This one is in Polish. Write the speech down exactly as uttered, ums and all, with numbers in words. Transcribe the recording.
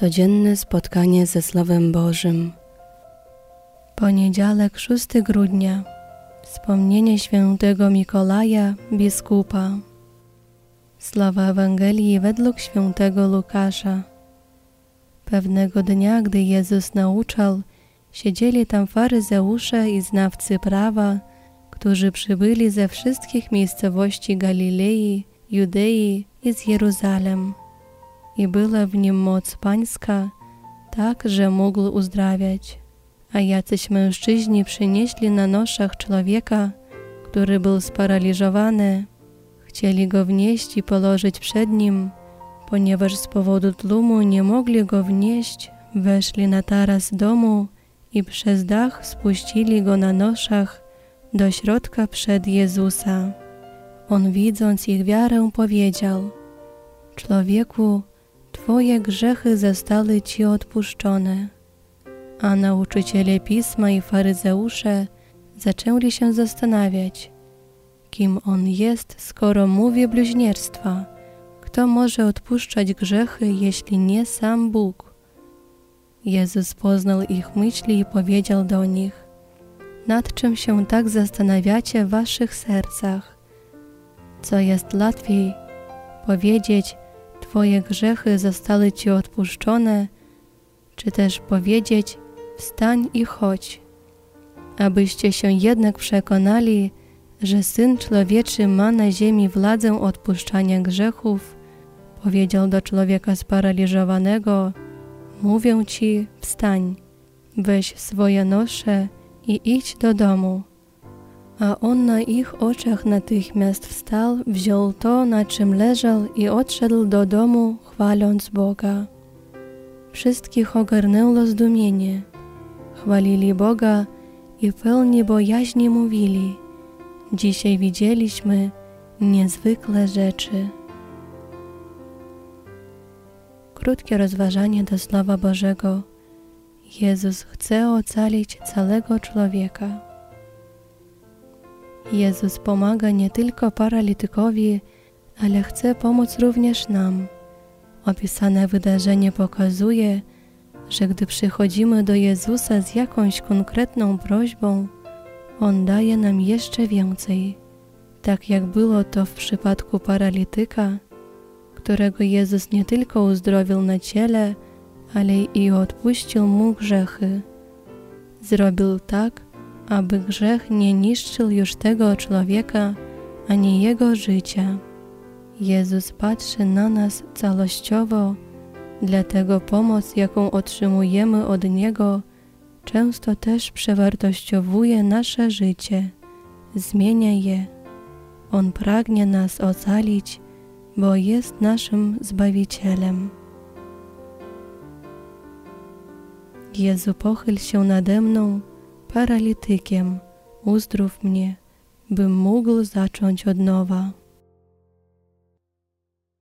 Codzienne spotkanie ze Słowem Bożym. Poniedziałek, szóstego grudnia. Wspomnienie świętego Mikołaja, biskupa. Słowa Ewangelii według świętego Łukasza. Pewnego dnia, gdy Jezus nauczał, siedzieli tam faryzeusze i znawcy prawa, którzy przybyli ze wszystkich miejscowości Galilei, Judei i z Jeruzalem. I była w nim moc pańska, tak, że mógł uzdrawiać. A jacyś mężczyźni przynieśli na noszach człowieka, który był sparaliżowany. Chcieli go wnieść i położyć przed nim. Ponieważ z powodu tłumu nie mogli go wnieść, weszli na taras domu i przez dach spuścili go na noszach do środka przed Jezusa. On, widząc ich wiarę, powiedział: Człowieku, Twoje grzechy zostały Ci odpuszczone. A nauczyciele Pisma i faryzeusze zaczęli się zastanawiać, kim on jest, skoro mówi bluźnierstwa. Kto może odpuszczać grzechy, jeśli nie sam Bóg? Jezus poznał ich myśli i powiedział do nich: Nad czym się tak zastanawiacie w waszych sercach? Co jest łatwiej, powiedzieć: Twoje grzechy zostały Ci odpuszczone, czy też powiedzieć: Wstań i chodź. Abyście się jednak przekonali, że Syn Człowieczy ma na ziemi władzę odpuszczania grzechów, powiedział do człowieka sparaliżowanego: Mówię Ci, wstań, weź swoje nosze i idź do domu. A on na ich oczach natychmiast wstał, wziął to, na czym leżał, i odszedł do domu, chwaląc Boga. Wszystkich ogarnęło zdumienie. Chwalili Boga i pełni bojaźni mówili: Dzisiaj widzieliśmy niezwykłe rzeczy. Krótkie rozważanie do Słowa Bożego. Jezus chce ocalić całego człowieka. Jezus pomaga nie tylko paralitykowi, ale chce pomóc również nam. Opisane wydarzenie pokazuje, że gdy przychodzimy do Jezusa z jakąś konkretną prośbą, On daje nam jeszcze więcej. Tak jak było to w przypadku paralityka, którego Jezus nie tylko uzdrowił na ciele, ale i odpuścił mu grzechy. Zrobił tak, aby grzech nie niszczył już tego człowieka, ani jego życia. Jezus patrzy na nas całościowo, dlatego pomoc, jaką otrzymujemy od Niego, często też przewartościowuje nasze życie, zmienia je. On pragnie nas ocalić, bo jest naszym Zbawicielem. Jezu, pochyl się nade mną, paralitykiem, uzdrów mnie, bym mógł zacząć od nowa.